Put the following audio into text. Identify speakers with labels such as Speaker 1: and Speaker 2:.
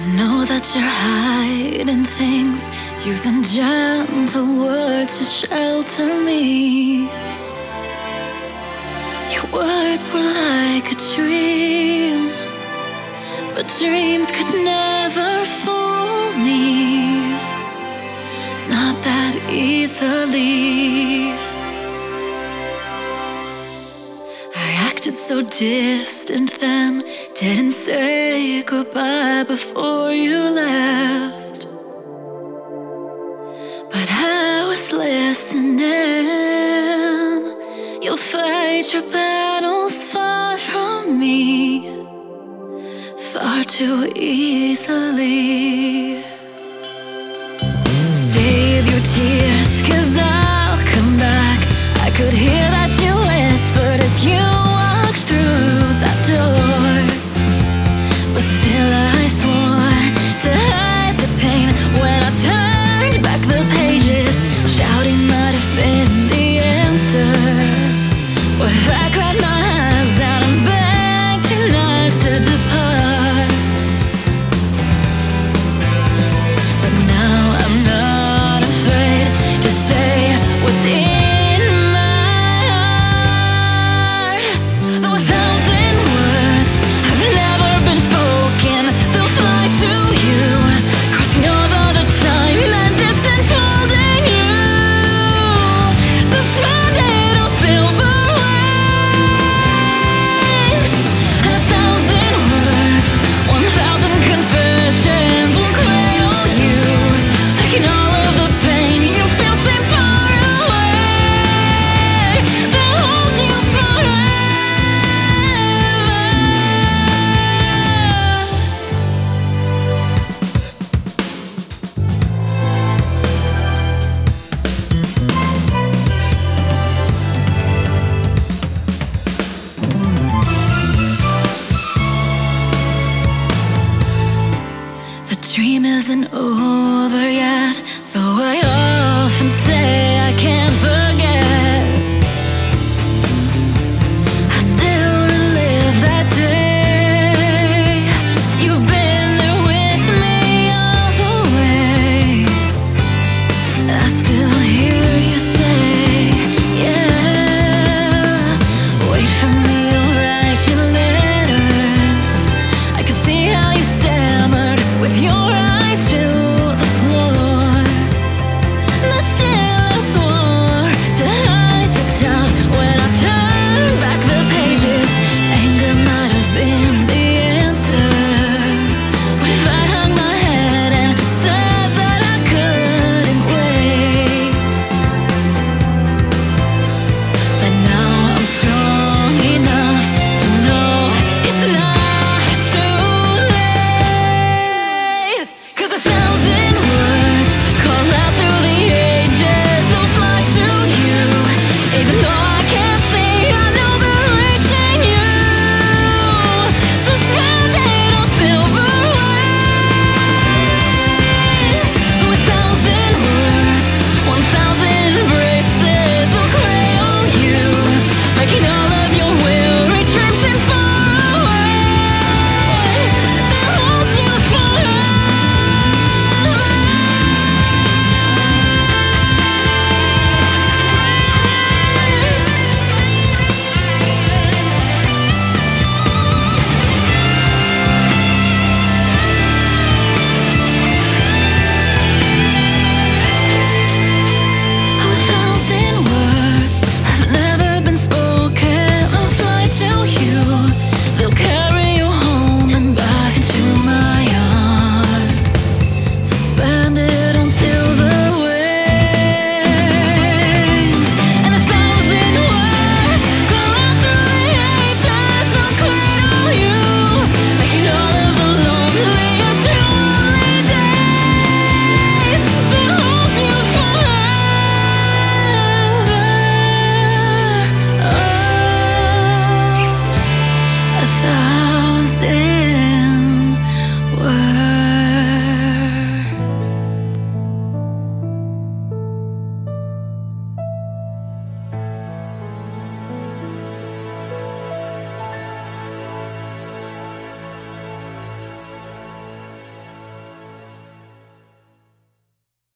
Speaker 1: Know that you're hiding things, using gentle words to shelter me. Your words were like a dream, but dreams could never fool me, not that easily. I acted so distant then, didn't say goodbye before you left, but I was listening. You'll fight your battles far from me, far too easily. Save your tears, 'cause I'll come back. I could hear